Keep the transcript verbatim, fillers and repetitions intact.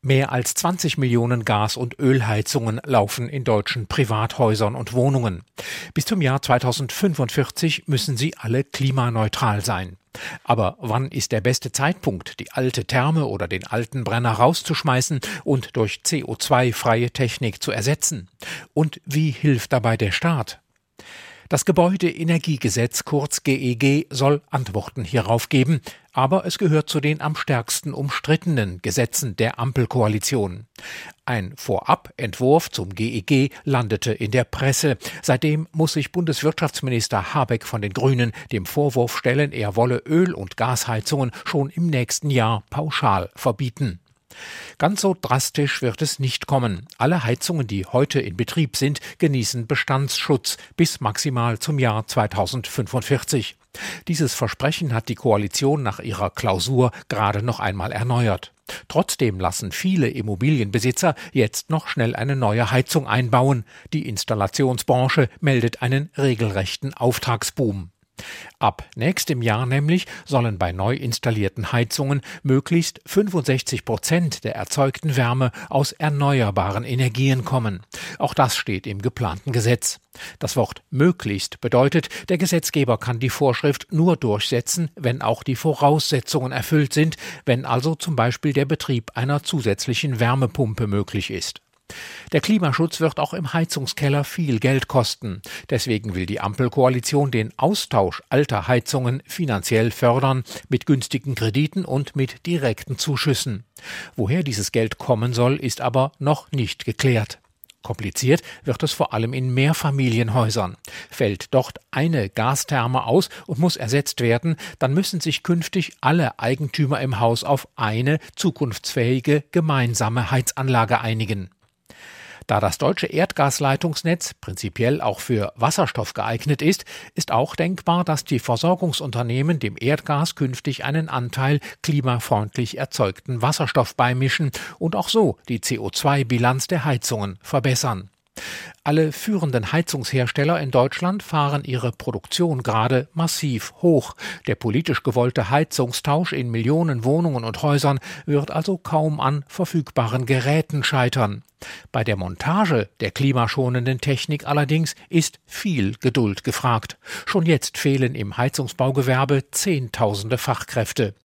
Mehr als zwanzig Millionen Gas- und Ölheizungen laufen in deutschen Privathäusern und Wohnungen. Bis zum Jahr zweitausendfünfundvierzig müssen sie alle klimaneutral sein. Aber wann ist der beste Zeitpunkt, die alte Therme oder den alten Brenner rauszuschmeißen und durch C O zwei freie Technik zu ersetzen? Und wie hilft dabei der Staat? Das Gebäudeenergiegesetz, kurz G E G, soll Antworten hierauf geben, aber es gehört zu den am stärksten umstrittenen Gesetzen der Ampelkoalition. Ein Vorabentwurf zum G E G landete in der Presse. Seitdem muss sich Bundeswirtschaftsminister Habeck von den Grünen dem Vorwurf stellen, er wolle Öl- und Gasheizungen schon im nächsten Jahr pauschal verbieten. Ganz so drastisch wird es nicht kommen. Alle Heizungen, die heute in Betrieb sind, genießen Bestandsschutz bis maximal zum Jahr zweitausendfünfundvierzig. Dieses Versprechen hat die Koalition nach ihrer Klausur gerade noch einmal erneuert. Trotzdem lassen viele Immobilienbesitzer jetzt noch schnell eine neue Heizung einbauen. Die Installationsbranche meldet einen regelrechten Auftragsboom. Ab nächstem Jahr nämlich sollen bei neu installierten Heizungen möglichst fünfundsechzig Prozent der erzeugten Wärme aus erneuerbaren Energien kommen. Auch das steht im geplanten Gesetz. Das Wort möglichst bedeutet, der Gesetzgeber kann die Vorschrift nur durchsetzen, wenn auch die Voraussetzungen erfüllt sind, wenn also zum Beispiel der Betrieb einer zusätzlichen Wärmepumpe möglich ist. Der Klimaschutz wird auch im Heizungskeller viel Geld kosten. Deswegen will die Ampelkoalition den Austausch alter Heizungen finanziell fördern, mit günstigen Krediten und mit direkten Zuschüssen. Woher dieses Geld kommen soll, ist aber noch nicht geklärt. Kompliziert wird es vor allem in Mehrfamilienhäusern. Fällt dort eine Gastherme aus und muss ersetzt werden, dann müssen sich künftig alle Eigentümer im Haus auf eine zukunftsfähige gemeinsame Heizanlage einigen. Da das deutsche Erdgasleitungsnetz prinzipiell auch für Wasserstoff geeignet ist, ist auch denkbar, dass die Versorgungsunternehmen dem Erdgas künftig einen Anteil klimafreundlich erzeugten Wasserstoff beimischen und auch so die C O zwei Bilanz der Heizungen verbessern. Alle führenden Heizungshersteller in Deutschland fahren ihre Produktion gerade massiv hoch. Der politisch gewollte Heizungstausch in Millionen Wohnungen und Häusern wird also kaum an verfügbaren Geräten scheitern. Bei der Montage der klimaschonenden Technik allerdings ist viel Geduld gefragt. Schon jetzt fehlen im Heizungsbaugewerbe Zehntausende Fachkräfte.